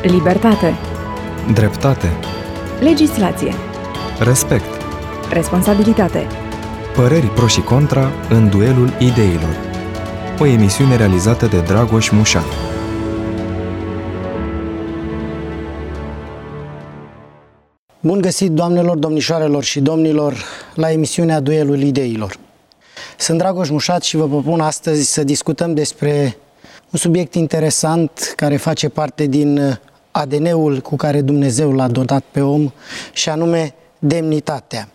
Libertate. Dreptate. Legislație. Respect. Responsabilitate. Păreri pro și contra în duelul ideilor. O emisiune realizată de Dragoș Mușat. Bun găsit, doamnelor, domnișoarelor și domnilor, la emisiunea Duelul Ideilor. Sunt Dragoș Mușat și vă propun astăzi să discutăm despre un subiect interesant care face parte din ADN-ul cu care Dumnezeu l-a dotat pe om, și anume demnitatea.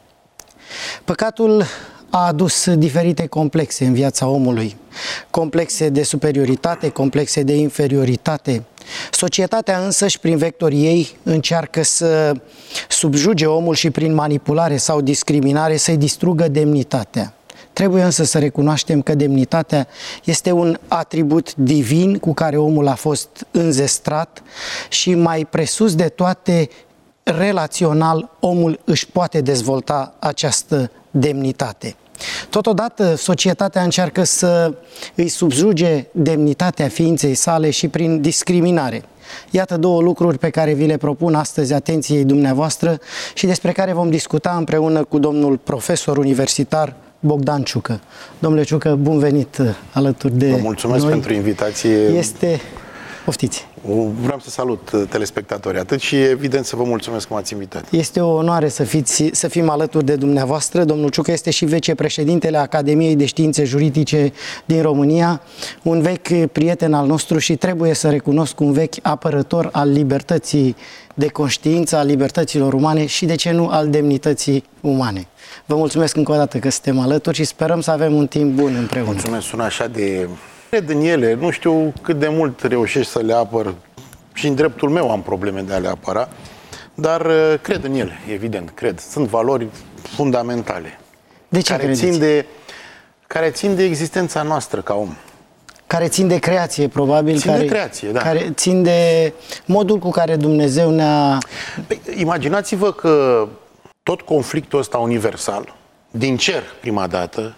Păcatul a adus diferite complexe în viața omului, complexe de superioritate, complexe de inferioritate. Societatea însăși, prin vectorii ei, încearcă să subjuge omul și prin manipulare sau discriminare să-i distrugă demnitatea. Trebuie însă să recunoaștem că demnitatea este un atribut divin cu care omul a fost înzestrat și, mai presus de toate, relațional, omul își poate dezvolta această demnitate. Totodată, societatea încearcă să îi subjuge demnitatea ființei sale și prin discriminare. Iată două lucruri pe care vi le propun astăzi atenției dumneavoastră și despre care vom discuta împreună cu domnul profesor universitar Bogdan Ciucă. Domnule Ciucă, bun venit alături de noi. Vă mulțumesc pentru invitație. Poftiți. Vreau să salut telespectatorii atât și evident să vă mulțumesc că m-ați invitat. Este o onoare să fim alături de dumneavoastră. Domnul Ciucă este și vicepreședintele Academiei de Științe Juridice din România, un vechi prieten al nostru și trebuie să recunosc un vechi apărător al libertății de conștiință, al libertăților umane și, de ce nu, al demnității umane. Vă mulțumesc încă o dată că suntem alături și sperăm să avem un timp bun împreună. Mulțumesc, sună așa de... Cred în ele, nu știu cât de mult reușești să le apăr și în dreptul meu am probleme de a le apăra, dar cred în ele, evident, cred. Sunt valori fundamentale. De ce credeți? Care țin de existența noastră ca om. Care țin de creație, probabil. De creație, da. Care țin de modul cu care Dumnezeu ne-a... Imaginați-vă că tot conflictul ăsta universal, din cer prima dată,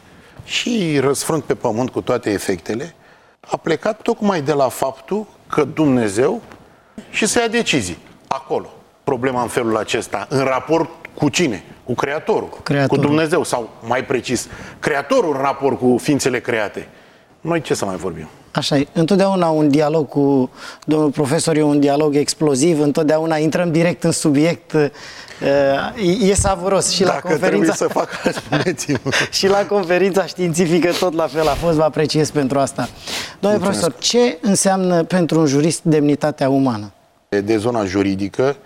și răsfrânt pe pământ cu toate efectele, a plecat tocmai de la faptul că Dumnezeu și să ia decizii acolo. Problema în felul acesta, în raport cu cine? Cu Creatorul. Cu Dumnezeu, sau mai precis, Creatorul în raport cu ființele create. Noi ce să mai vorbim? Așa e. Întotdeauna un dialog cu domnul profesor e un dialog exploziv, întotdeauna intrăm direct în subiect, e savuros. Și dacă la conferința... trebuie să fac, spuneți-mă. Și la conferința științifică tot la fel a fost, vă apreciez pentru asta. Domnule profesor, ce înseamnă pentru un jurist demnitatea umană? De zona juridică,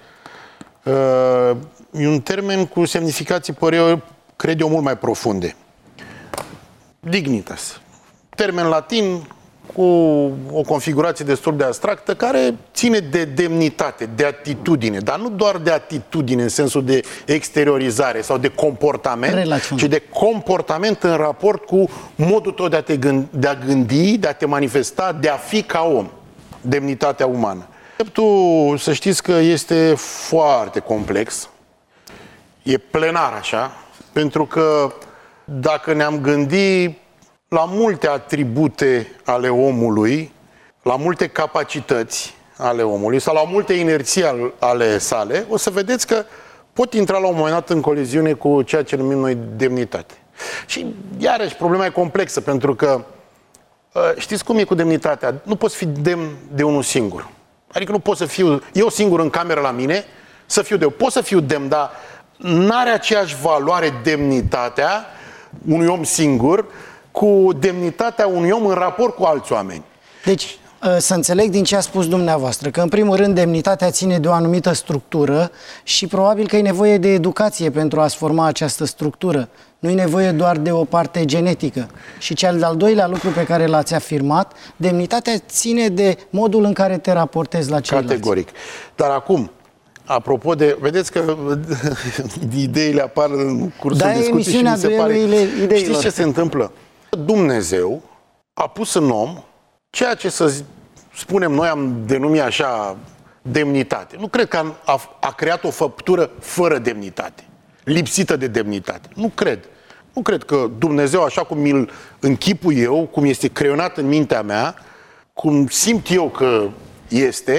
e un termen cu semnificații, cred eu, mult mai profunde. Dignitas. Termen latin cu o configurație destul de abstractă care ține de demnitate, de atitudine, dar nu doar de atitudine în sensul de exteriorizare sau de comportament, ci de comportament în raport cu modul tău de a gândi, de a te manifesta, de a fi ca om. Demnitatea umană. Dreptul, să știți că este foarte complex, e plenar așa, pentru că dacă ne-am gândit la multe atribute ale omului, la multe capacități ale omului sau la multe inerții ale sale, o să vedeți că pot intra la un moment dat în coliziune cu ceea ce numim noi demnitate. Și iarăși problema e complexă, pentru că știți cum e cu demnitatea? Nu poți fi demn de unul singur. Adică nu pot să fiu eu singur în cameră la mine, să fiu pot să fiu demn, dar n-are aceeași valoare demnitatea unui om singur cu demnitatea unui om în raport cu alți oameni. Deci, să înțeleg din ce a spus dumneavoastră, că în primul rând demnitatea ține de o anumită structură și probabil că e nevoie de educație pentru a-ți forma această structură. Nu e nevoie doar de o parte genetică. Și cel de-al doilea lucru pe care l-ați afirmat, demnitatea ține de modul în care te raportezi la ceilalți. Categoric. Dar acum, apropo de... Vedeți că ideile apar în cursul discuției și mi se pare... Știți ce se întâmplă? Dumnezeu a pus în om ceea ce, să spunem noi, am denumit așa demnitate. Nu cred că a creat o făptură fără demnitate, lipsită de demnitate. Nu cred. Nu cred că Dumnezeu, așa cum mi-l închipui eu, cum este creionat în mintea mea, cum simt eu că este,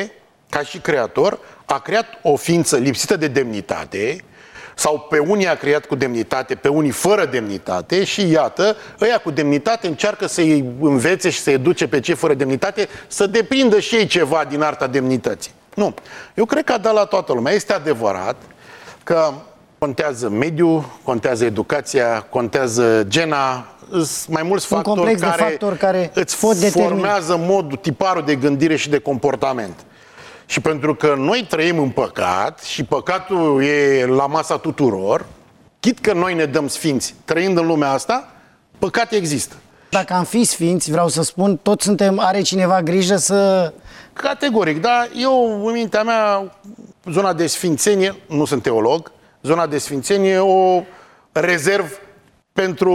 ca și creator, a creat o ființă lipsită de demnitate, sau pe unii a creat cu demnitate, pe unii fără demnitate și iată, ăia cu demnitate încearcă să-i învețe și să-i educe pe cei fără demnitate să deprindă și ei ceva din arta demnității. Nu. Eu cred că a dat la toată lumea. Este adevărat că contează mediul, contează educația, contează gena, sunt mai mulți factori care îți formează modul, tiparul de gândire și de comportament. Și pentru că noi trăim în păcat și păcatul e la masa tuturor, chit că noi ne dăm sfinți trăind în lumea asta, păcat există. Dacă am fi sfinți, vreau să spun, toți suntem, are cineva grijă să... Categoric, dar eu, în mintea mea, zona de sfințenie, nu sunt teolog, zona de sfințenie o rezerv pentru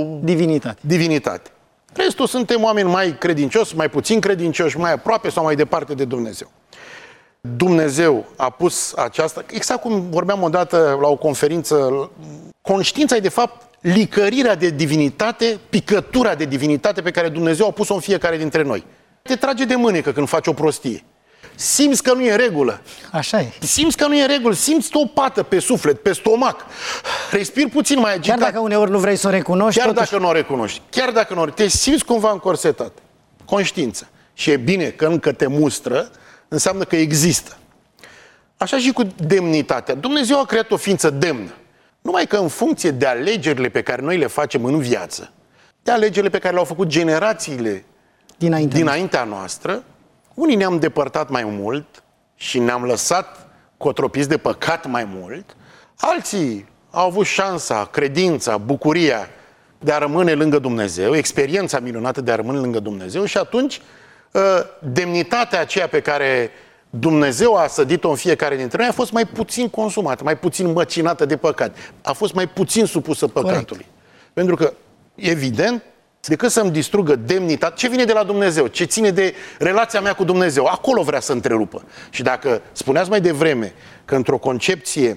divinitate. Restul suntem oameni mai credincioși, mai puțin credincioși, mai aproape sau mai departe de Dumnezeu. Dumnezeu a pus aceasta, exact cum vorbeam odată la o conferință, conștiința e de fapt licărirea de divinitate, picătura de divinitate pe care Dumnezeu a pus-o în fiecare dintre noi. Te trage de mânecă când faci o prostie. Simți că nu e în regulă. Așa e. Simți că nu e în regulă, simți o pată pe suflet, pe stomac. Respiri puțin mai agitat. Chiar dacă uneori nu vrei să o recunoști. Chiar dacă nu o recunoști. Chiar dacă nu te simți cumva încorsetat. Conștiință. Și e bine că încă te mustră, înseamnă că există. Așa și cu demnitatea. Dumnezeu a creat o ființă demnă. Numai că în funcție de alegerile pe care noi le facem în viață, de alegerile pe care le-au făcut generațiile dinaintea noastră, unii ne-am depărtat mai mult și ne-am lăsat cotropiți de păcat mai mult, alții au avut șansa, credința, bucuria de a rămâne lângă Dumnezeu, experiența minunată de a rămâne lângă Dumnezeu și atunci demnitatea aceea pe care Dumnezeu a sădit-o în fiecare dintre noi a fost mai puțin consumată, mai puțin măcinată de păcat, a fost mai puțin supusă păcatului. Corect. Pentru că, evident, decât să-mi distrugă demnitatea, ce vine de la Dumnezeu, ce ține de relația mea cu Dumnezeu, acolo vrea să întrerupă. Și dacă spuneați mai devreme că într-o concepție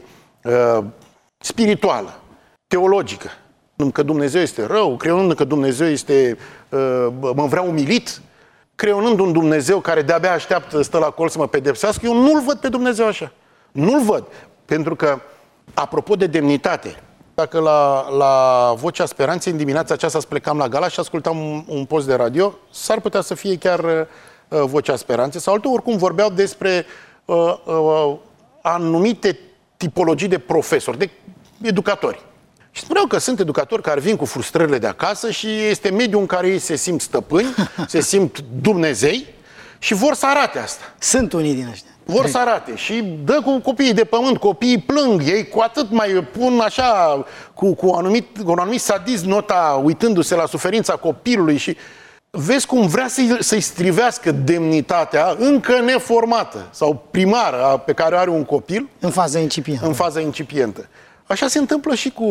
spirituală, teologică, că Dumnezeu este rău, creionând că Dumnezeu este, mă vrea umilit, creionând un Dumnezeu care de-abia așteaptă, stă la colț să mă pedepsească, eu nu-L văd pe Dumnezeu așa. Nu-L văd. Pentru că, apropo de demnitate, dacă la Vocea Speranței în dimineața aceasta plecam la Galați și ascultam un post de radio, s-ar putea să fie chiar Vocea Speranței sau altul, oricum vorbeau despre anumite tipologii de profesori, de educatori. Și spuneau că sunt educatori care vin cu frustrările de acasă și este mediul în care ei se simt stăpâni, se simt Dumnezei și vor să arate asta. Sunt unii din ăștia. Vor să arate și dă cu copiii de pământ, copiii plâng, ei cu atât mai pun așa, cu un anumit sadism nota, uitându-se la suferința copilului și vezi cum vrea să-i strivească demnitatea încă neformată sau primară pe care o are un copil. În faza incipientă. În faza incipientă. Așa se întâmplă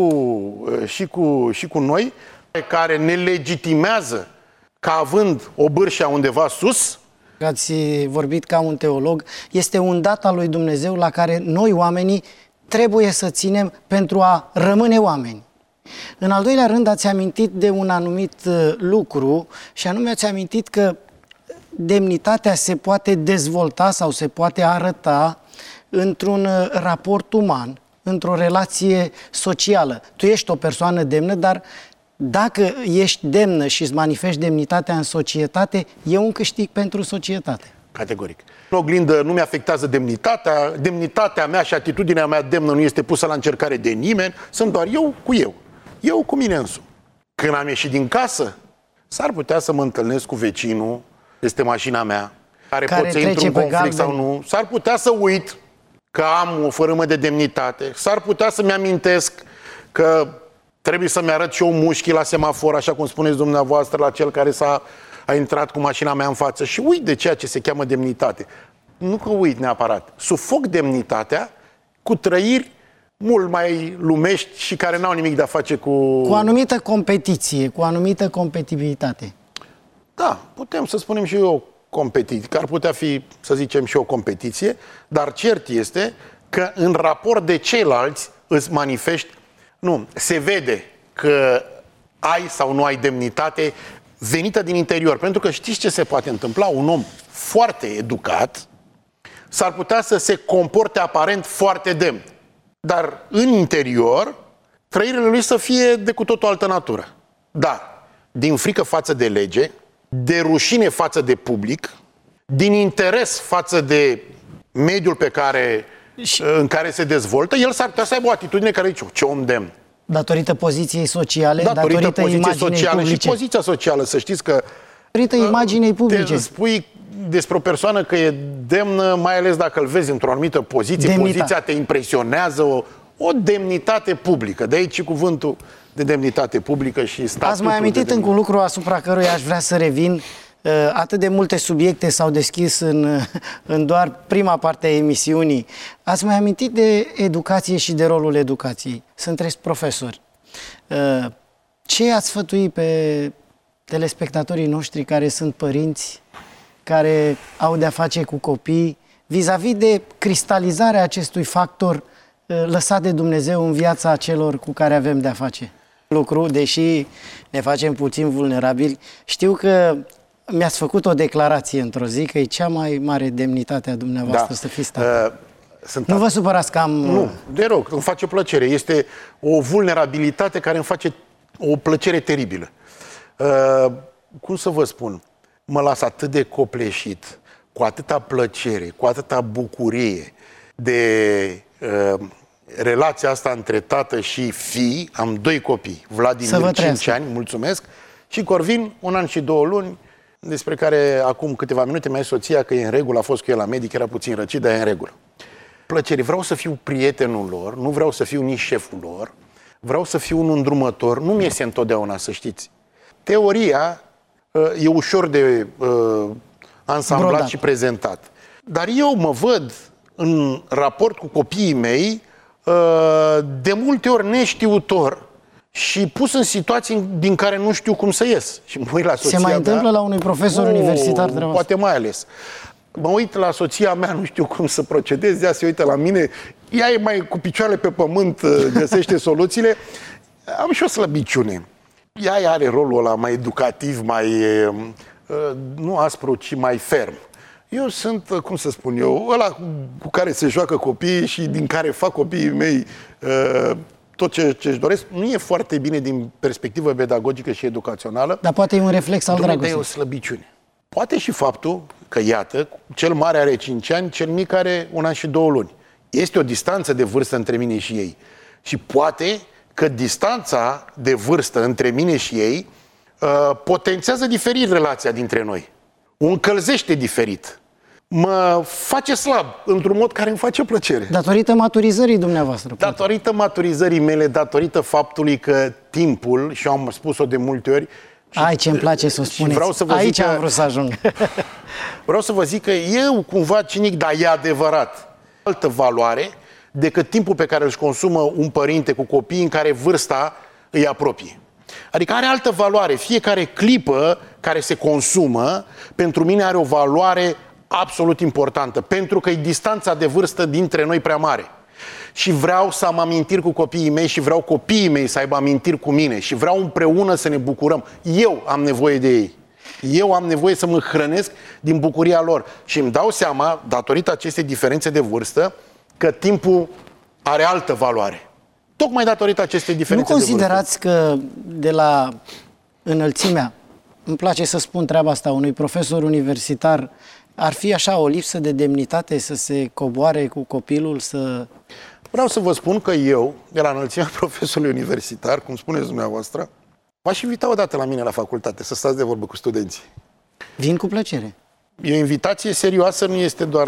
și cu noi, care ne legitimează ca având o bârșă undeva sus. Ați vorbit ca un teolog. Este un dat al lui Dumnezeu la care noi, oamenii, trebuie să ținem pentru a rămâne oameni. În al doilea rând, ați amintit de un anumit lucru și anume ați amintit că demnitatea se poate dezvolta sau se poate arăta într-un raport uman, într-o relație socială. Tu ești o persoană demnă, dar dacă ești demnă și îți manifesti demnitatea în societate, e un câștig pentru societate. Categoric. În oglindă nu mi-afectează demnitatea, demnitatea mea și atitudinea mea demnă nu este pusă la încercare de nimeni, sunt doar eu cu eu. Eu cu mine însumi. Când am ieșit din casă, s-ar putea să mă întâlnesc cu vecinul, este mașina mea, care pot să intru în conflict sau nu. S-ar putea să uit că am o fărâmă de demnitate. S-ar putea să-mi amintesc că trebuie să-mi arăt și eu mușchi la semafor, așa cum spuneți dumneavoastră, la cel care a intrat cu mașina mea în față și uit de ceea ce se cheamă demnitate. Nu că uit neapărat. Sufoc demnitatea cu trăiri mult mai lumești și care n-au nimic de a face cu o anumită competiție, cu o anumită competitivitate. Da, putem să spunem și o competiție, că ar putea fi, să zicem, și o competiție, dar cert este că în raport de ceilalți îți manifesti, nu, se vede că ai sau nu ai demnitate venită din interior. Pentru că știți ce se poate întâmpla? Un om foarte educat s-ar putea să se comporte aparent foarte demn. Dar în interior, trăirile lui să fie de cu totul altă natură. Dar, din frică față de lege, de rușine față de public, din interes față de mediul în care se dezvoltă, el s-ar putea să aibă o atitudine care zice, ce om demn. Datorită poziției sociale, datorită poziției imaginei sociale publice. și poziția socială, să știți că Datorită imaginei publice. te spui despre o persoană că e demnă, mai ales dacă îl vezi într-o anumită poziție, poziția te impresionează, o demnitate publică. De aici cuvântul de demnitate publică și statutul. Ați mai amintit încă un lucru asupra căruia aș vrea să revin. Atât de multe subiecte s-au deschis în doar prima parte a emisiunii. Ați mai amintit de educație și de rolul educației. Sunteți profesori. Ce ați sfătui pe telespectatorii noștri care sunt părinți, care au de-a face cu copii, vis-a-vis de cristalizarea acestui factor lăsat de Dumnezeu în viața celor cu care avem de-a face? Lucru, deși ne facem puțin vulnerabili, știu că mi-ați făcut o declarație într-o zi că e cea mai mare demnitate a dumneavoastră să fiți tată. Nu vă supărați că am... Nu, de rog, îmi face plăcere. Este o vulnerabilitate care îmi face o plăcere teribilă. Cum să vă spun? Mă las atât de copleșit, cu atâta plăcere, cu atâta bucurie de relația asta între tată și fii. Am 2 copii, Vladimir 5 ani, mulțumesc, și Corvin 1 an și 2 luni, despre care acum câteva minute mi-a zis soția că e în regulă, a fost cu el la medic, era puțin răcit, dar e în regulă. Plăcere, vreau să fiu prietenul lor, nu vreau să fiu nici șeful lor, vreau să fiu un îndrumător, nu mi iese întotdeauna, să știți. Teoria e ușor de ansamblat brodat și prezentat. Dar eu mă văd în raport cu copiii mei de multe ori neștiutor și pus în situații din care nu știu cum să ies. Și mă uit la soția mea. Se mai întâmplă la unui profesor universitar? Poate mai ales. Mă uit la soția mea, nu știu cum să procedez, ea se uită la mine, ea e mai cu picioarele pe pământ, găsește soluțiile. Am și o slăbiciune. Ea are rolul ăla mai educativ, mai, nu aspru, ci mai ferm. Eu sunt, cum să spun eu, ăla cu care se joacă copiii și din care fac copiii mei tot ce își doresc. Nu e foarte bine din perspectivă pedagogică și educațională. Dar poate e un reflex al dragostei. E o slăbiciune. Poate și faptul că, iată, cel mare are 5 ani, cel mic are 1 an și 2 luni. Este o distanță de vârstă între mine și ei. Și poate că distanța de vârstă între mine și ei potențează diferit relația dintre noi. O încălzește diferit. Mă face slab, într-un mod care îmi face plăcere. Datorită maturizării dumneavoastră. Datorită maturizării mele, datorită faptului că timpul, și am spus-o de multe ori... Ai, ce-mi place să o spuneți. Aici am vrut să ajung. Vreau să vă zic că eu, cumva cinic, dar e adevărat, altă valoare decât timpul pe care îl consumă un părinte cu copii în care vârsta îi apropie. Adică are altă valoare. Fiecare clipă care se consumă, pentru mine are o valoare absolut importantă, pentru că e distanța de vârstă dintre noi prea mare. Și vreau să am amintiri cu copiii mei și vreau copiii mei să aibă amintiri cu mine și vreau împreună să ne bucurăm. Eu am nevoie de ei. Eu am nevoie să mă hrănesc din bucuria lor. Și îmi dau seama, datorită acestei diferențe de vârstă, că timpul are altă valoare. Tocmai datorită acestei diferențe de vârstă. Nu considerați că de la înălțimea, îmi place să spun treaba asta, unui profesor universitar, ar fi așa o lipsă de demnitate să se coboare cu copilul, să... Vreau să vă spun că eu, de la înălțimea profesorului universitar, cum spuneți dumneavoastră, v-aș invita odată la mine la facultate să stați de vorbă cu studenții. Vin cu plăcere. E o invitație serioasă, nu este doar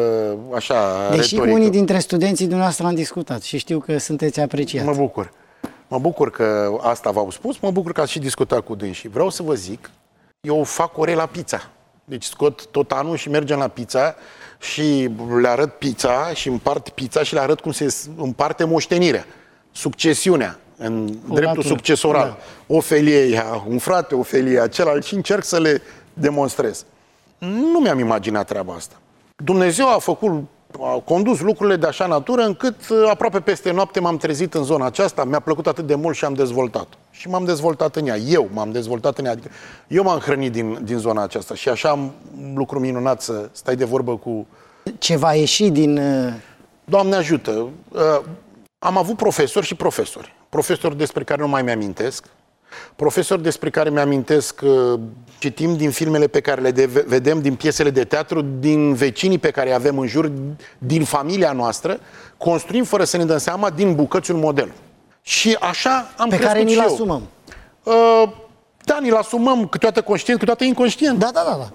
așa deși retorică. Cu unii dintre studenții dumneavoastră am discutat și știu că sunteți apreciat. Mă bucur. Mă bucur că asta v-au spus, mă bucur că ați și discutat cu dânsii. Vreau să vă zic, eu fac ore la pizza. Deci scot tot anul și mergem la pizza și le arăt pizza și împart pizza și le arăt cum se împarte moștenirea, succesiunea, în dreptul succesoral. Da. Ofelie ea, un frate, Ofelie celălalt, și încerc să le demonstrez. Nu mi-am imaginat treaba asta. Dumnezeu a condus lucrurile de așa natură încât aproape peste noapte m-am trezit în zona aceasta, mi-a plăcut atât de mult și am dezvoltat. Și m-am dezvoltat în ea. Eu m-am dezvoltat în ea. Adică eu m-am hrănit din zona aceasta și așa am lucru minunat să stai de vorbă cu ce va ieși din... Doamne ajută! Am avut profesori și profesori. Profesori despre care nu mai mi-amintesc. Profesori despre care mi-amintesc citim din filmele pe care le vedem, din piesele de teatru, din vecinii pe care îi avem în jur, din familia noastră, construim fără să ne dăm seama din bucăți un model. Și așa am crescut care ni-l și eu. asumăm. Da, ni-l asumăm câteodată conștient, câteodată inconștient. Da.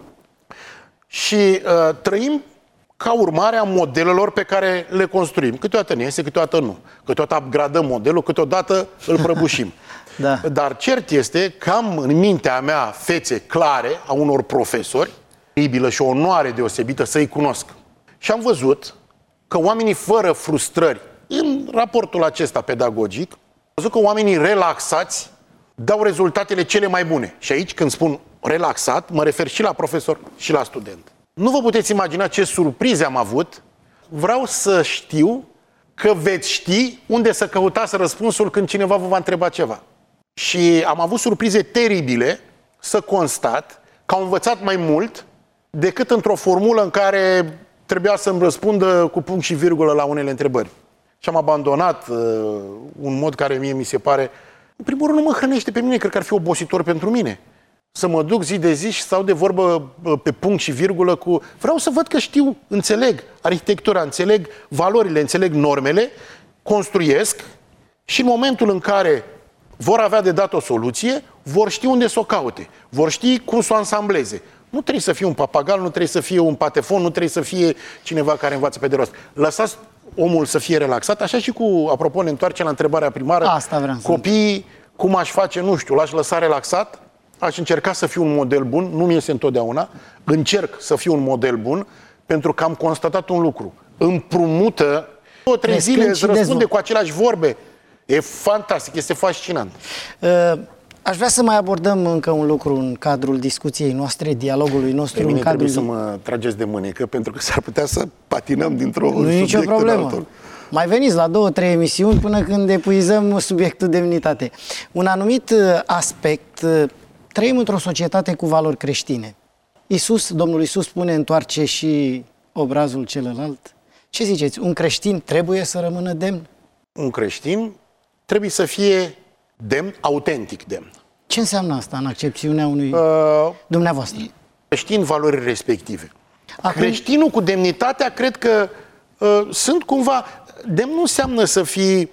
Și trăim ca urmare a modelelor pe care le construim. Câteodată ne iese, câteodată nu. Câteodată upgradăm modelul, câteodată îl prăbușim. Da. Dar cert este că am în mintea mea fețe clare a unor profesori, teribilă și o onoare deosebită să-i cunosc. Și am văzut că oamenii fără frustrări, în raportul acesta pedagogic, am văzut că oamenii relaxați dau rezultatele cele mai bune. Și aici, când spun relaxat, mă refer și la profesor și la student. Nu vă puteți imagina ce surprize am avut. Vreau să știu că veți ști unde să căutați răspunsul când cineva vă va întreba ceva. Și am avut surprize teribile să constat că au învățat mai mult decât într-o formulă în care trebuia să-mi răspundă cu punct și virgulă la unele întrebări. Și am abandonat un mod care mie mi se pare, în primul rând, nu mă hrănește pe mine, cred că ar fi obositor pentru mine. Să mă duc zi de zi și stau de vorbă pe punct și virgulă cu... Vreau să văd că știu, înțeleg arhitectura, înțeleg valorile, înțeleg normele, construiesc și în momentul în care vor avea de dat o soluție, vor ști unde să o caute, vor ști cum să o ansambleze. Nu trebuie să fie un papagal, nu trebuie să fie un patefon, nu trebuie să fie cineva care învață pe de rost. Lăsați omul să fie relaxat, așa și cu, apropo, ne întoarcem la întrebarea primară, asta vreau să copiii, cum aș face, nu știu, l-aș lăsa relaxat, aș încerca să fiu un model bun, nu-mi iese întotdeauna, încerc să fiu un model bun, pentru că am constatat un lucru. Împrumută, 2-3 zile îți răspunde cu aceleași vorbe. E fantastic, este fascinant. Aș vrea să mai abordăm încă un lucru în cadrul discuției noastre, dialogului nostru. Pe mine în cadrul trebuie să mă trageți de mânecă, pentru că s-ar putea să patinăm dintr-o Nu e nicio problemă. Mai veniți la 2-3 emisiuni până când epuizăm subiectul demnitate. Un anumit aspect, trăim într-o societate cu valori creștine. Domnul Iisus spune, întoarce și obrazul celălalt. Ce ziceți? Un creștin trebuie să rămână demn? Un creștin trebuie să fie demn, autentic demn. Ce înseamnă asta în accepțiunea unui dumneavoastră? Creștin valori respective. Acum... Creștinul cu demnitatea, cred că sunt cumva... Demn nu înseamnă să fii...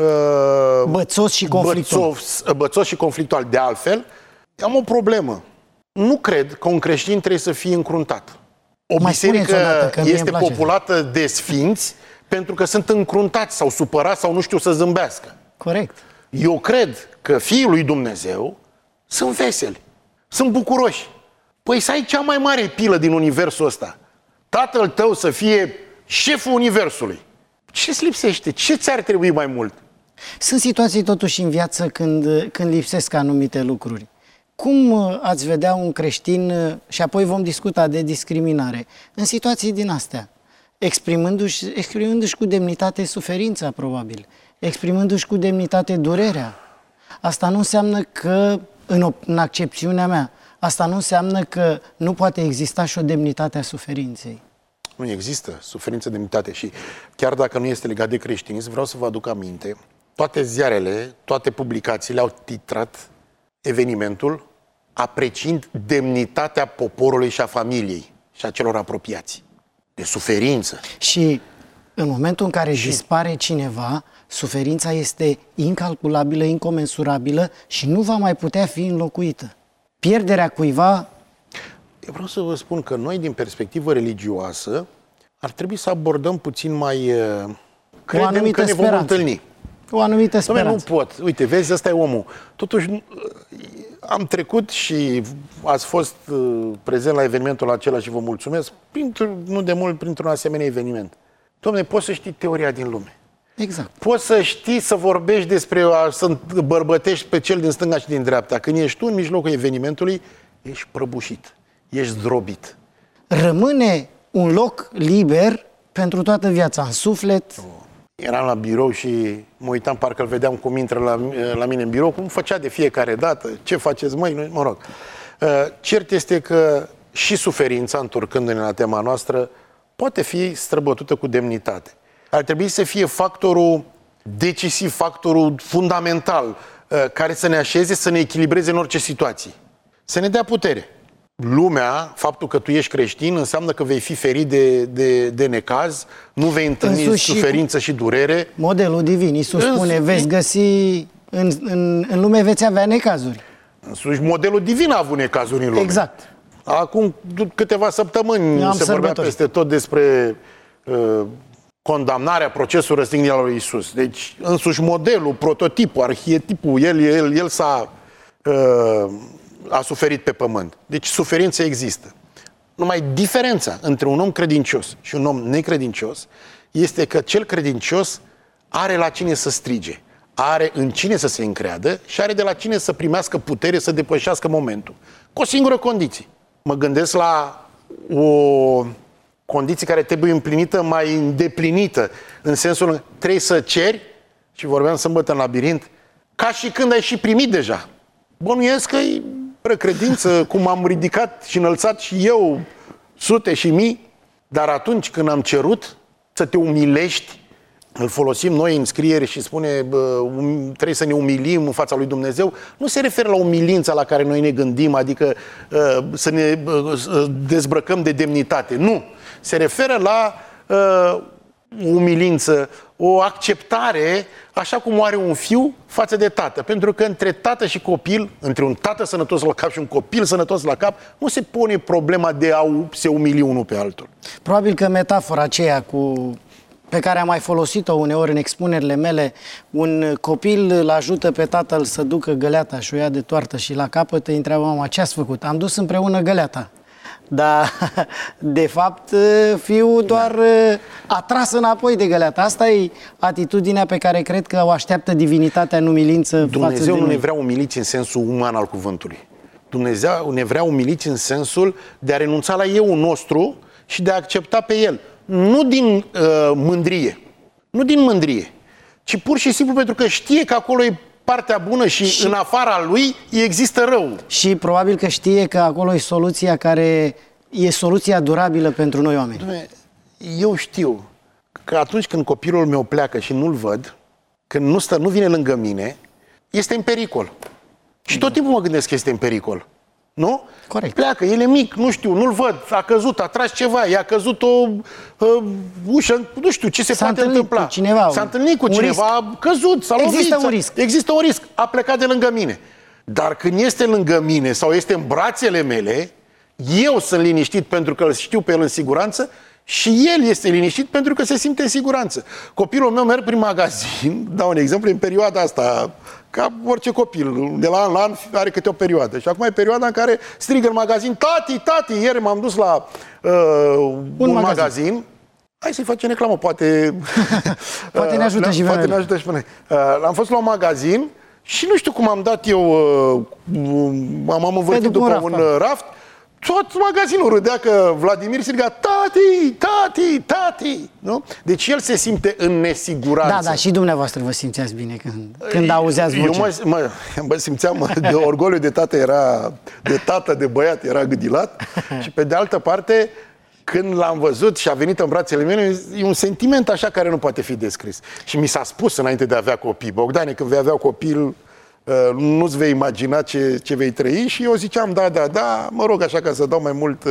bățos și conflictual. Bățos și conflictual. De altfel, am o problemă. Nu cred că un creștin trebuie să fie încruntat. O biserică este populată de sfinți pentru că sunt încruntați sau supărați sau nu știu să zâmbească. Corect. Eu cred că fiii lui Dumnezeu sunt veseli, sunt bucuroși. Păi să ai cea mai mare pilă din universul ăsta. Tatăl tău să fie șeful universului. Ce-ți lipsește? Ce ți-ar trebui mai mult? Sunt situații totuși în viață când lipsesc anumite lucruri. Cum ați vedea un creștin, și apoi vom discuta de discriminare, în situații din astea, exprimându-și cu demnitate suferința, probabil, exprimându-și cu demnitate durerea? Asta nu înseamnă că, în accepțiunea mea, asta nu înseamnă că nu poate exista și o demnitate a suferinței. Nu există suferință, demnitate și chiar dacă nu este legat de creștinism, vreau să vă aduc aminte, toate ziarele, toate publicațiile au titrat evenimentul apreciind demnitatea poporului și a familiei și a celor apropiați. De suferință. Și în momentul în care dispare cineva, suferința este incalculabilă, incomensurabilă și nu va mai putea fi înlocuită. Pierderea cuiva... Eu vreau să vă spun că noi, din perspectivă religioasă, ar trebui să abordăm puțin mai... Credem că ne vom întâlni. O anumită speranță. Nu pot. Uite, vezi, ăsta e omul. Totuși, am trecut și ați fost prezent la evenimentul acela și vă mulțumesc, nu de mult, printr-un asemenea eveniment. Dom'le, poți să știi teoria din lume. Exact. Poți să știi să vorbești despre, să bărbătești pe cel din stânga și din dreapta. Când ești tu în mijlocul evenimentului, ești prăbușit, ești zdrobit. Rămâne un loc liber pentru toată viața, în suflet. Eram la birou și mă uitam, parcă îl vedeam cum intră la mine în birou, cum făcea de fiecare dată, ce faceți măi, mă rog. Cert este că și suferința, întorcându-ne la tema noastră, poate fi străbătută cu demnitate. Ar trebui să fie factorul decisiv, factorul fundamental care să ne așeze, să ne echilibreze în orice situație. Să ne dea putere. Lumea, faptul că tu ești creștin, înseamnă că vei fi ferit de necaz, nu vei întâlni suferință și durere. Modelul divin, Iisus spune, veți găsi, în lume veți avea necazuri. Însuși modelul divin a avut necazuri în lume. Exact. Acum câteva săptămâni se vorbea peste tot despre condamnarea, procesul răstignirii al lui Iisus. Deci însuși modelul, prototipul, arhietipul, el a suferit pe pământ. Deci suferința există. Numai diferența între un om credincios și un om necredincios este că cel credincios are la cine să strige, are în cine să se încreadă și are de la cine să primească putere să depășească momentul. Cu o singură condiție. Mă gândesc la o condiție care trebuie împlinită, mai îndeplinită, în sensul că trebuie să ceri, și vorbeam sâmbătă în labirint, ca și când ai și primit deja. Bănuiesc că e fără credință, cum am ridicat și înălțat și eu sute și mii, dar atunci când am cerut să te umilești, îl folosim noi în scriere și spune trebuie să ne umilim în fața lui Dumnezeu, nu se referă la umilința la care noi ne gândim, adică să ne dezbrăcăm de demnitate. Nu. Se referă la umilință, o acceptare așa cum o are un fiu față de tată. Pentru că între tată și copil, între un tată sănătos la cap și un copil sănătos la cap, nu se pune problema de a se umili unul pe altul. Probabil că metafora aceea pe care am mai folosit-o uneori în expunerile mele, un copil îl ajută pe tatăl să ducă găleata și o ia de toartă și la capăt îi întreabă mama, ce ați făcut? Am dus împreună găleata. Dar, de fapt, fiul doar a tras înapoi de găleata. Asta e atitudinea pe care cred că o așteaptă divinitatea în umilință. Dumnezeu nu ne vrea umiliți în sensul uman al cuvântului. Dumnezeu ne vrea umiliți în sensul de a renunța la eu nostru și de a accepta pe el. Nu din mândrie. Nu din mândrie. Ci pur și simplu pentru că știe că acolo e partea bună și în afara lui există rău. Și probabil că știe că acolo e soluția care e soluția durabilă pentru noi oameni. Eu știu că atunci când copilul meu pleacă și nu-l văd, când nu vine lângă mine, este în pericol. Și tot timpul mă gândesc că este în pericol. Nu? Corect. Pleacă, el e mic, nu știu, nu-l văd, a căzut, a tras ceva, i-a căzut o ușă, nu știu ce se poate întâmpla. S-a întâlnit cu cineva, a căzut, s-a lovit. Există un risc. Există un risc, a plecat de lângă mine. Dar când este lângă mine sau este în brațele mele, eu sunt liniștit pentru că îl știu pe el în siguranță și el este liniștit pentru că se simte în siguranță. Copilul meu merge prin magazin, dau un exemplu, în perioada asta, ca orice copil, de la an la an are câte o perioadă. Și acum e perioada în care strigă în magazin, tati, tati, ieri m-am dus la un magazin. Hai să-i facem reclamă, poate... poate ne ajută și pe poate ne ajută și pe noi. Am fost la un magazin și nu știu cum am dat eu, m-am învârtit după un raft. Tot magazinul râdea că Vladimir striga tati, tati, tati, nu? Deci el se simte în nesiguranță. Da, și dumneavoastră vă simțeați bine când auzeați vocea. Eu mă simțeam de orgoliu de tată, de băiat, era gâdilat. Și pe de altă parte, când l-am văzut și a venit în brațele mele, e un sentiment așa care nu poate fi descris. Și mi s-a spus înainte de a avea copii, Bogdane, când vei avea copil, nu-ți vei imagina ce vei trăi. Și eu ziceam, da, mă rog așa ca să dau mai mult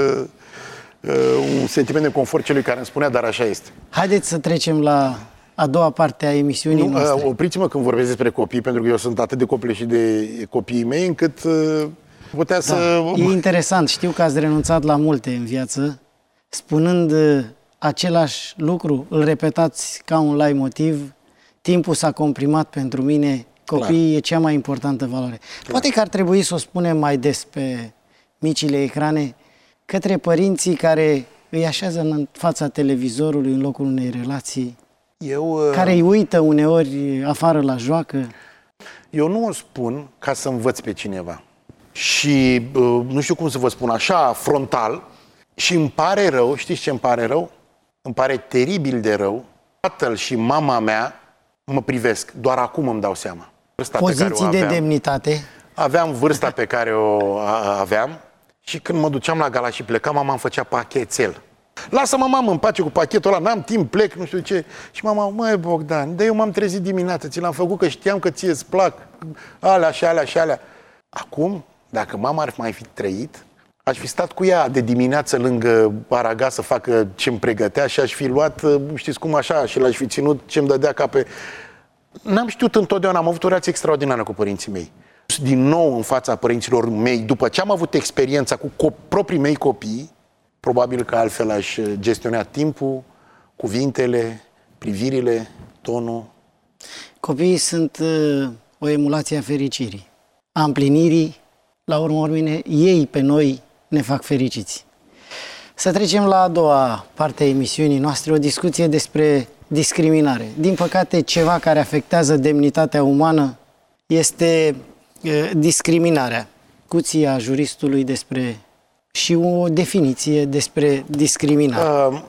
un sentiment de confort celui care îmi spunea, dar așa este. Haideți să trecem la a doua parte a emisiunii noastre. Opriți-mă când vorbesc despre copii, pentru că eu sunt atât de copleșit de copiii mei, încât putea să... E interesant, știu că ați renunțat la multe în viață, spunând același lucru, îl repetați ca un leitmotiv, timpul s-a comprimat pentru mine, copiii e cea mai importantă valoare. Poate că ar trebui să o spunem mai des pe micile ecrane către părinții care îi așează în fața televizorului în locul unei relații, care îi uită uneori afară la joacă. Eu nu o spun ca să învăț pe cineva. Și nu știu cum să vă spun, așa frontal, și îmi pare rău, știți ce îmi pare rău? Îmi pare teribil de rău. Tatăl și mama mea mă privesc, doar acum îmi dau seama. Poziții de demnitate. Aveam vârsta pe care o aveam și când mă duceam la gala și plecam, mama îmi făcea pachetel. lasă-mă, mamă, în pace cu pachetul ăla, n-am timp, plec, nu știu ce. Și mama, măi, Bogdan, dar eu m-am trezit dimineața, ți l-am făcut că știam că ție îți plac alea și alea și alea. Acum, dacă mama ar mai fi trăit, aș fi stat cu ea de dimineață lângă Araga să facă ce-mi pregătea și aș fi luat, știți cum așa, și l-aș fi ținut ce-mi dădea ca pe... N-am știut întotdeauna, am avut o relație extraordinară cu părinții mei. Din nou în fața părinților mei, după ce am avut experiența cu proprii mei copii, probabil că altfel aș gestiona timpul, cuvintele, privirile, tonul. Copiii sunt o emulație a fericirii, a împlinirii. La urmă urmine, ei pe noi ne fac fericiți. Să trecem la a doua parte a emisiunii noastre, o discuție despre discriminare. Din păcate, ceva care afectează demnitatea umană este discriminarea. Cuția juristului despre și o definiție despre discriminare.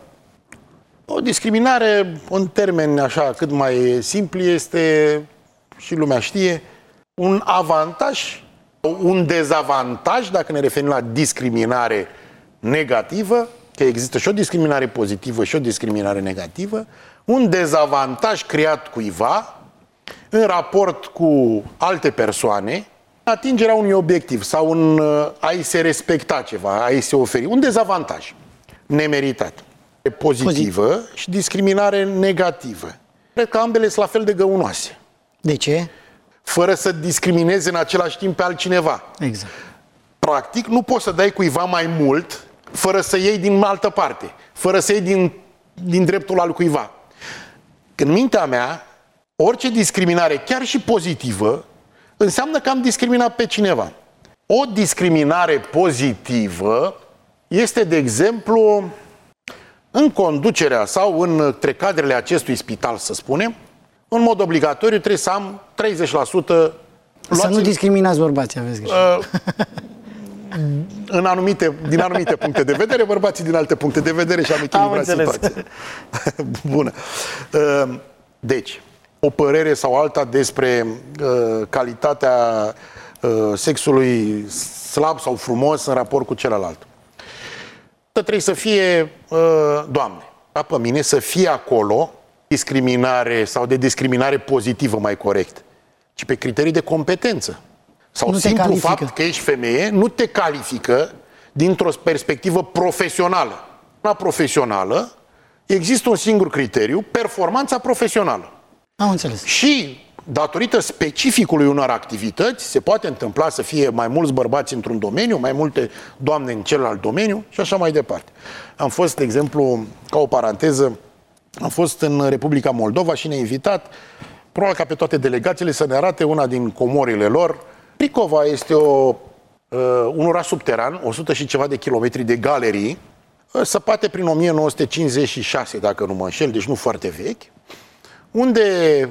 O discriminare, în termeni așa cât mai simpli, este, și lumea știe, un avantaj, un dezavantaj, dacă ne referim la discriminare negativă, că există și o discriminare pozitivă și o discriminare negativă, un dezavantaj creat cuiva în raport cu alte persoane, atingerea unui obiectiv sau a-i se respecta ceva, a-i se oferi. Un dezavantaj nemeritat. Pozitivă și discriminare negativă. Cred că ambele sunt la fel de găunoase. De ce? Fără să discrimineze în același timp pe altcineva. Exact. Practic, nu poți să dai cuiva mai mult fără să iei din altă parte, fără să iei din dreptul al cuiva. În mintea mea, orice discriminare, chiar și pozitivă, înseamnă că am discriminat pe cineva. O discriminare pozitivă este, de exemplu, în conducerea sau între cadrele acestui spital, să spunem, în mod obligatoriu trebuie să am 30%. Să nu discriminați bărbații, aveți grijă. Din anumite puncte de vedere, bărbații din alte puncte de vedere și am echilibrat situația. Bună. Deci, o părere sau alta despre calitatea sexului slab sau frumos în raport cu celălalt. Trebuie să fie, Doamne, pe mine să fie acolo discriminare sau de discriminare pozitivă, mai corect, ci pe criterii de competență. Sau nu simplu fapt că ești femeie nu te califică dintr-o perspectivă profesională. La profesională există un singur criteriu, performanța profesională. Am înțeles. Și datorită specificului unor activități, se poate întâmpla să fie mai mulți bărbați într-un domeniu, mai multe doamne în celălalt domeniu și așa mai departe. Am fost, de exemplu, ca o paranteză, am fost în Republica Moldova și ne-a invitat, probabil ca pe toate delegațiile, să ne arate una din comorile lor. Pricova este un oraș subteran, 100 și ceva de kilometri de galerii, săpate prin 1956, dacă nu mă înșel, deci nu foarte vechi, unde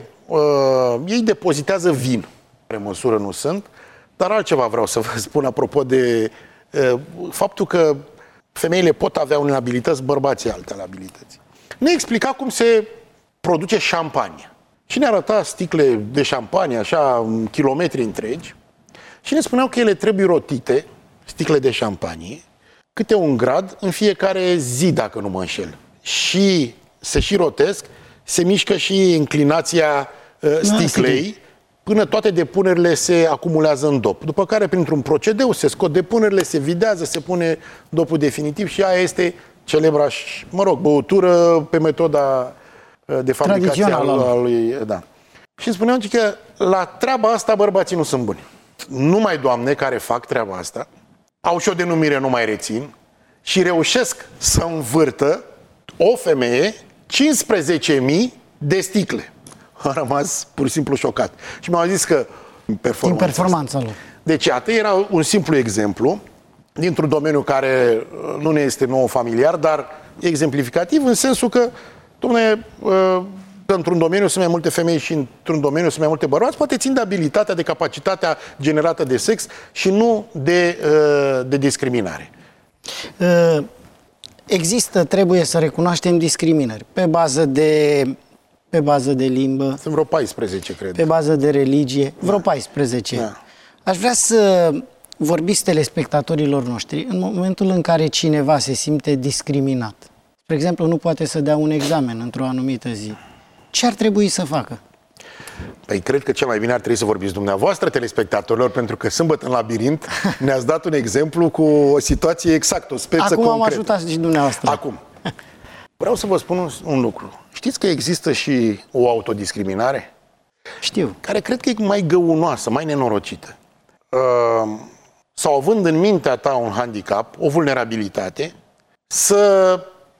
ei depozitează vin. Pe măsură nu sunt, dar altceva vreau să vă spun apropo de faptul că femeile pot avea unele abilități, bărbații altele abilități. Ne explica cum se produce șampanie. Și ne arăta sticle de șampanie, așa, kilometri întregi, și ne spuneau că ele trebuie rotite, sticle de șampanie, câte un grad în fiecare zi, dacă nu mă înșel. Și se și rotesc, se mișcă și inclinația sticlei, până toate depunerile se acumulează în dop. După care, printr-un procedeu, se scot depunerile, se videază, se pune dopul definitiv și aia este celebra, băutură pe metoda de fabricație a lui. Da. Și îmi spuneam că la treaba asta bărbații nu sunt buni. Numai doamne care fac treaba asta, au și o denumire, nu mai rețin, și reușesc să învârtă o femeie 15.000 de sticle. Am rămas pur și simplu șocat. Și mi-au zis că din performanța lor. Deci, atât era un simplu exemplu dintr-un domeniu care nu ne este nou familiar, dar exemplificativ în sensul că, dom'le, într-un domeniu sunt mai multe femei și într-un domeniu sunt mai multe bărbați, poate țin de abilitatea, de capacitatea generată de sex și nu de discriminare. Există, trebuie să recunoaștem, discriminări pe bază de limbă. Sunt vreo 14, cred. Pe bază de religie, vreo 14. Da. Aș vrea să vorbiți telespectatorilor noștri în momentul în care cineva se simte discriminat. spre exemplu, nu poate să dea un examen într-o anumită zi, ce ar trebui să facă? Păi cred că cel mai bine ar trebui să vorbiți dumneavoastră, telespectatorilor, pentru că sâmbătă în labirint ne-ați dat un exemplu cu o situație exactă, o speță Acum concretă. am ajutat și dumneavoastră. Acum, vreau să vă spun un lucru. Știți că există și o autodiscriminare? Știu. Care cred că e mai găunoasă, mai nenorocită. Sau având în mintea ta un handicap, o vulnerabilitate, să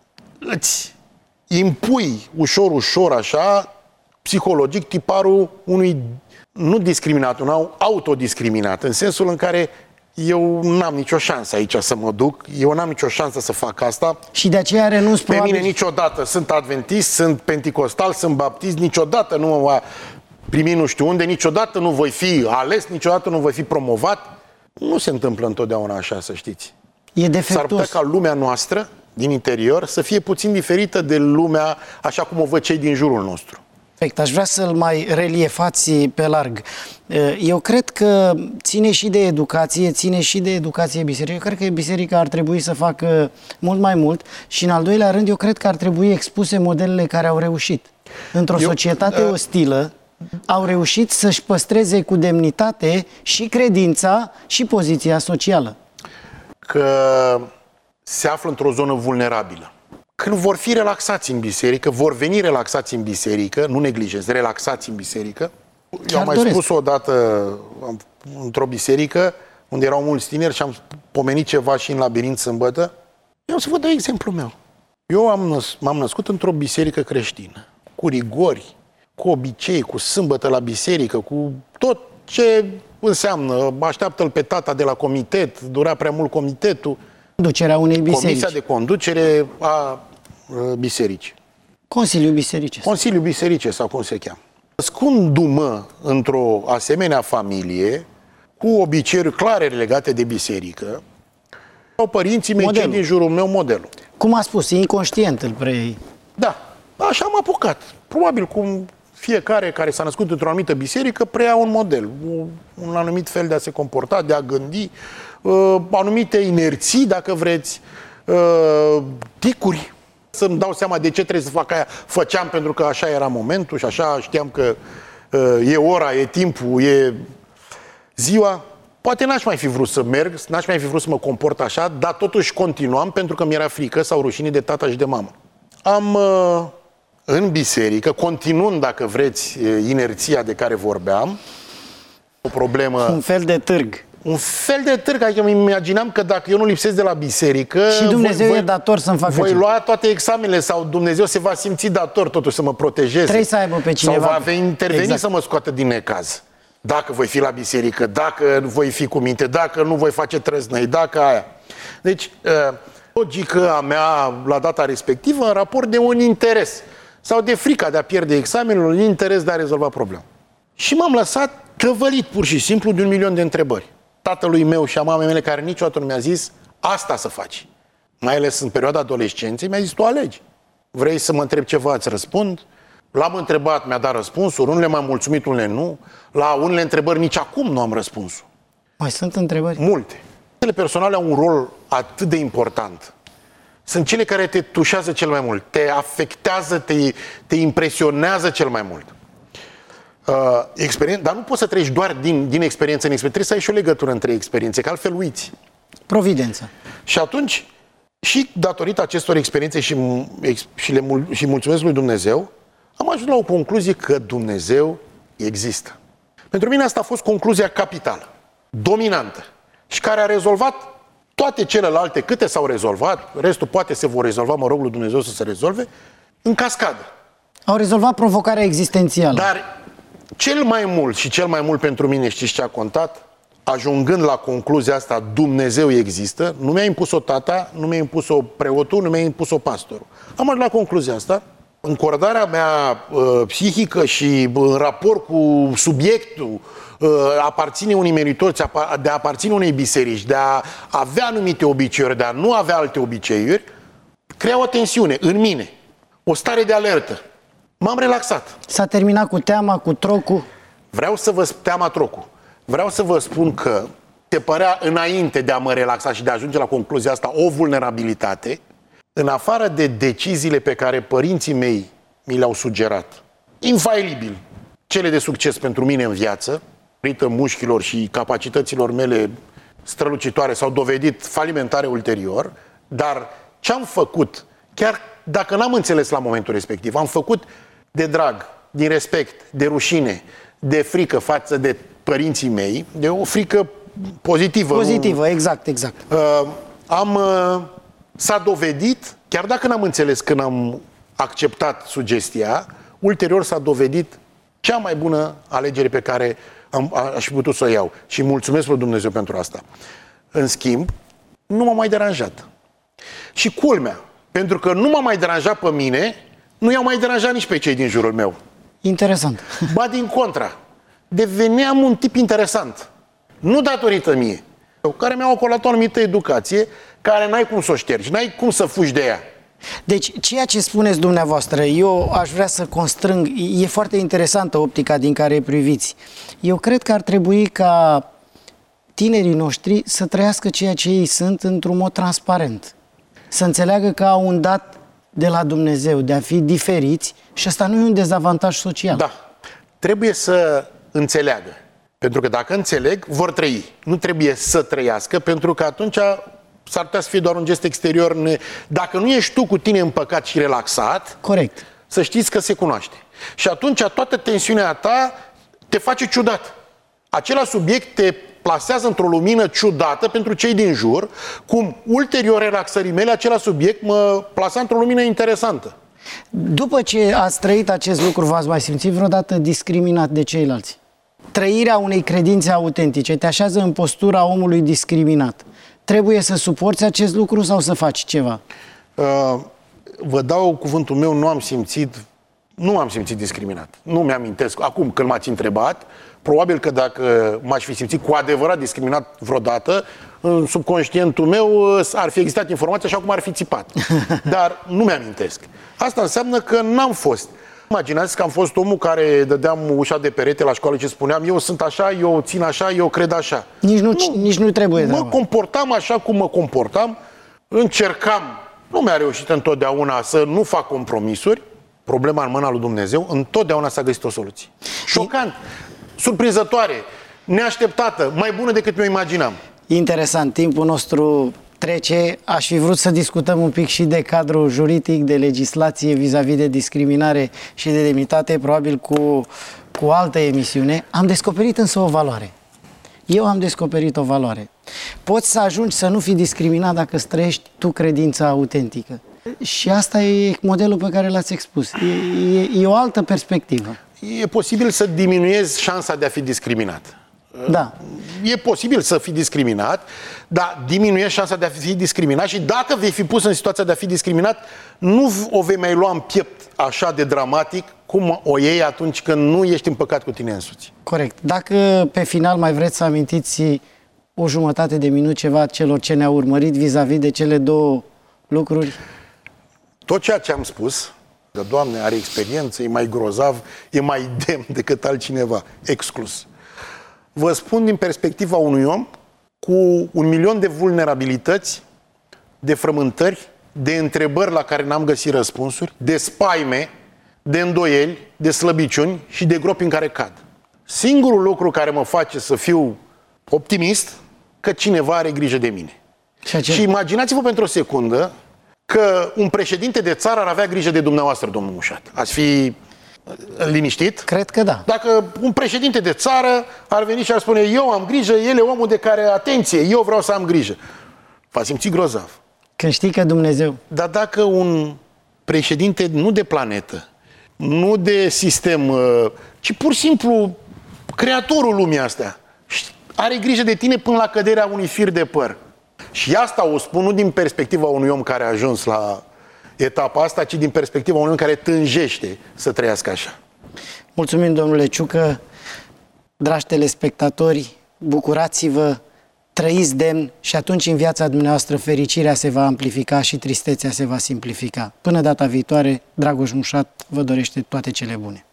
îți impui ușor, ușor, așa, psihologic, tiparul unui nu discriminat, un autodiscriminat, în sensul în care eu n-am nicio șansă aici să mă duc, eu n-am nicio șansă să fac asta. Și de aceea renunț Pe probabil... mine niciodată, sunt adventist, sunt penticostal, sunt baptist, niciodată nu mă va primi nu știu unde, niciodată nu voi fi ales, niciodată nu voi fi promovat. Nu se întâmplă întotdeauna așa, să știți. E S-ar defectuos. putea ca lumea noastră, din interior, să fie puțin diferită de lumea așa cum o văd cei din jurul nostru. Perfect. Aș vrea să-l mai reliefați pe larg. Eu cred că ține și de educație, ține și de educație biserică. Eu cred că biserica ar trebui să facă mult mai mult și, în al doilea rând, eu cred că ar trebui expuse modelele care au reușit. Într-o societate ostilă, au reușit să-și păstreze cu demnitate și credința și poziția socială. Că se află într-o zonă vulnerabilă. Când vor fi relaxați în biserică, vor veni relaxați în biserică, nu neglijez, relaxați în biserică. Eu am mai spus odată într-o biserică unde erau mulți tineri și am pomenit ceva și în labirint sâmbătă. Eu să vă dau exemplul meu. Eu m-am născut într-o biserică creștină, cu rigori, cu obicei, cu sâmbătă la biserică, cu tot ce înseamnă. Așteaptă-l pe tata de la comitet, durea prea mult comitetul. Conducerea unei biserici. Comisia de conducere a bisericii. Consiliul bisericesc. Consiliul bisericesc, sau cum se cheamă. Născându-mă într-o asemenea familie, cu obiceiuri clare legate de biserică, au părinții mei, cei din jurul meu, modelul. Cum a spus, inconștient îl preiei. Da, așa am apucat. Probabil cum fiecare care s-a născut într-o anumită biserică preia un model, un anumit fel de a se comporta, de a gândi, anumite inerții, dacă vreți, ticuri. Să-mi dau seama de ce trebuie să fac aia. Făceam pentru că așa era momentul și așa știam că e ora, e timpul, e ziua. Poate n-aș mai fi vrut să merg, n-aș mai fi vrut să mă comport așa, dar totuși continuam pentru că mi-era frică sau rușine de tata și de mamă. Am în biserică, continuând, dacă vreți, inerția de care vorbeam, o problemă... Un fel de târg. Un fel de târg, adică îmi imaginam că dacă eu nu lipsesc de la biserică... Și Dumnezeu e dator să-mi facă voi lua toate examenele sau Dumnezeu se va simți dator totuși să mă protejeze. Trebuie să aibă pe cineva. Sau va interveni exact. să mă scoată din necaz. Dacă voi fi la biserică, dacă voi fi cu minte, dacă nu voi face trăznăi, dacă aia. Deci, logica mea la data respectivă în raport de un interes sau de frica de a pierde examenul, un interes de a rezolva problema. Și m-am lăsat tăvălit pur și simplu de 1.000.000 de întrebări. Tatălui meu și a mamei mele, care niciodată nu mi-a zis asta să faci. Mai ales în perioada adolescenței, mi-a zis tu alegi. Vrei să mă întreb ceva, îți răspund. L-am întrebat, mi-a dat răspunsuri, unele m-am mulțumit, unele nu. La unele întrebări nici acum nu am răspunsul. Mai sunt întrebări? Multe. Cele personale au un rol atât de important. Sunt cele care te tușează cel mai mult, te afectează, te impresionează cel mai mult. Dar nu poți să treci doar din experiență în experiență. Trebuie să ai și o legătură între experiențe, că altfel uiți. Providență. Și atunci, și datorită acestor experiențe și mulțumesc lui Dumnezeu, am ajuns la o concluzie că Dumnezeu există. Pentru mine asta a fost concluzia capitală, dominantă, și care a rezolvat toate celelalte, câte s-au rezolvat, restul poate se vor rezolva, mă rog lui Dumnezeu să se rezolve, în cascadă. Au rezolvat provocarea existențială. Dar cel mai mult pentru mine, știți ce a contat? Ajungând la concluzia asta, Dumnezeu există, nu mi-a impus-o tata, nu mi-a impus-o preotul, nu mi-a impus-o pastorul. Am ajuns la concluzia asta. Încordarea mea psihică și în raport cu subiectul, aparține unei meritori, de a aparține unei biserici, de a avea anumite obiceiuri, de a nu avea alte obiceiuri, crea o tensiune în mine, o stare de alertă. M-am relaxat. S-a terminat cu teama, cu trocul. Teama trocul. Vreau să vă spun că se părea înainte de a mă relaxa și de a ajunge la concluzia asta o vulnerabilitate, în afară de deciziile pe care părinții mei mi le-au sugerat, infailibil, cele de succes pentru mine în viață, datorită mușchilor și capacităților mele strălucitoare, s-au dovedit falimentare ulterior, dar ce am făcut, chiar dacă n-am înțeles la momentul respectiv, am făcut de drag, din respect, de rușine, de frică față de părinții mei, de o frică pozitivă. Pozitivă, exact. S-a dovedit, chiar dacă n-am înțeles când am acceptat sugestia, ulterior s-a dovedit cea mai bună alegere pe care aș fi putut să o iau. Și mulțumesc lui Dumnezeu pentru asta. În schimb, nu m-a mai deranjat. Și culmea, pentru că nu m-a mai deranjat pe mine, nu i-au mai deranjat nici pe cei din jurul meu. Interesant. Ba din contra, deveneam un tip interesant. Nu datorită mie, care mi-au acordat o anumită educație, care n-ai cum să o ștergi, n-ai cum să fugi de ea. Deci, ceea ce spuneți dumneavoastră, eu aș vrea să constrâng, e foarte interesantă optica din care priviți. Eu cred că ar trebui ca tinerii noștri să trăiască ceea ce ei sunt într-un mod transparent. Să înțeleagă că au un dat de la Dumnezeu, de a fi diferiți, și asta nu e un dezavantaj social. Da, trebuie să înțeleagă. Pentru că dacă înțeleg, vor trăi. Nu trebuie să trăiască, pentru că atunci s-ar putea să fie doar un gest exterior. Dacă nu ești tu cu tine împăcat și relaxat, corect, să știți că se cunoaște. Și atunci toată tensiunea ta te face ciudat. Acela subiect te plasează într-o lumină ciudată pentru cei din jur, cum ulterior relaxării mele, acela subiect mă plasa într-o lumină interesantă. După ce ați trăit acest lucru, v-ați mai simțit vreodată discriminat de ceilalți? Trăirea unei credințe autentice te așează în postura omului discriminat. Trebuie să suporți acest lucru sau să faci ceva? Vă dau cuvântul meu, nu am simțit discriminat. Nu mi-amintesc. Acum, când m-ați întrebat, probabil că dacă m-aș fi simțit cu adevărat discriminat vreodată, în subconștientul meu ar fi existat informația așa cum ar fi țipat. Dar nu mi-amintesc. Asta înseamnă că n-am fost. Imaginați că am fost omul care dădeam ușa de perete la școală și spuneam: eu sunt așa, eu țin așa, eu cred așa. Nici nu trebuie. Mă comportam așa cum mă comportam, încercam, nu mi-a reușit întotdeauna să nu fac compromisuri, problema în mâna lui Dumnezeu, întotdeauna s-a găsit o soluție. Șocant, surprinzătoare, neașteptată, mai bună decât mi-o imaginam. Interesant, timpul nostru trece. Aș fi vrut să discutăm un pic și de cadrul juridic, de legislație vis-a-vis de discriminare și de demnitate, probabil cu altă emisiune. Am descoperit însă o valoare. Eu am descoperit o valoare. Poți să ajungi să nu fii discriminat dacă îți trăiești tu credința autentică. Și asta e modelul pe care l-ați expus. E o altă perspectivă. E posibil să diminuezi șansa de a fi discriminat. Da. E posibil să fii discriminat, dar diminuezi șansa de a fi discriminat și dacă vei fi pus în situația de a fi discriminat, nu o vei mai lua în piept așa de dramatic cum o iei atunci când nu ești împăcat cu tine însuți. Corect. Dacă pe final mai vreți să amintiți o jumătate de minut ceva celor ce ne-au urmărit vis-a-vis de cele două lucruri? Tot ceea ce am spus, că Doamne are experiență, e mai grozav, e mai demn decât altcineva, exclus. Vă spun din perspectiva unui om cu 1.000.000 de vulnerabilități, de frământări, de întrebări la care n-am găsit răspunsuri, de spaime, de îndoieli, de slăbiciuni și de gropi în care cad. Singurul lucru care mă face să fiu optimist, că cineva are grijă de mine. Și imaginați-vă pentru o secundă că un președinte de țară ar avea grijă de dumneavoastră, domnul Mușat. Ați fi liniștit? Cred că da. Dacă un președinte de țară ar veni și ar spune: eu am grijă, el e omul de care, atenție, eu vreau să am grijă, v-ați simți grozav. Când știi că Dumnezeu... Dar dacă un președinte nu de planetă, nu de sistem, ci pur și simplu creatorul lumii astea, are grijă de tine până la căderea unui fir de păr. Și asta o spun nu din perspectiva unui om care a ajuns la etapa asta, ci din perspectiva unui om care tânjește să trăiască așa. Mulțumim, domnule Ciucă. Dragi telespectatori, bucurați-vă, trăiți demn și atunci în viața dumneavoastră fericirea se va amplifica și tristețea se va simplifica. Până data viitoare, Dragoș Mușat vă dorește toate cele bune.